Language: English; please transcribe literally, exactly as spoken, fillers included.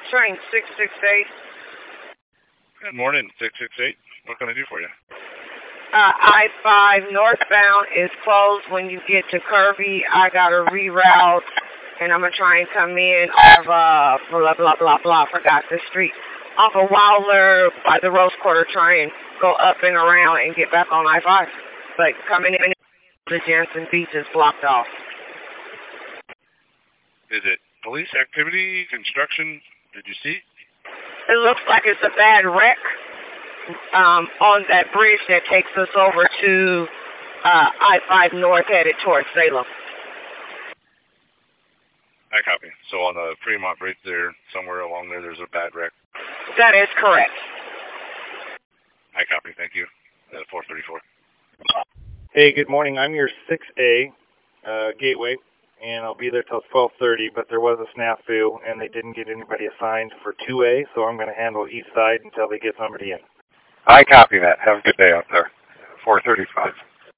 Train six six eight. Good morning, six six eight. What can I do for you? Uh, I five northbound is closed when you get to Kirby. I got to reroute, and I'm going to try and come in off uh, blah, blah, blah, blah, forgot the street. Off of Wilder by the Rose Quarter, try and go up and around and get back on I five. But coming in, the Jansen Beach is blocked off. Is it police activity, construction? Did you see? It looks like it's a bad wreck um, on that bridge that takes us over to uh, I five North headed towards Salem. I copy. So on the Fremont Bridge there, somewhere along there, there's a bad wreck. That is correct. I copy. Thank you. Uh, four thirty-four. Hey, good morning. I'm your six A uh, gateway, and I'll be there till twelve thirty, but there was a snafu, and they didn't get anybody assigned for two A, so I'm going to handle east side until they get somebody in. I copy that. Have a good day out there. four thirty-five.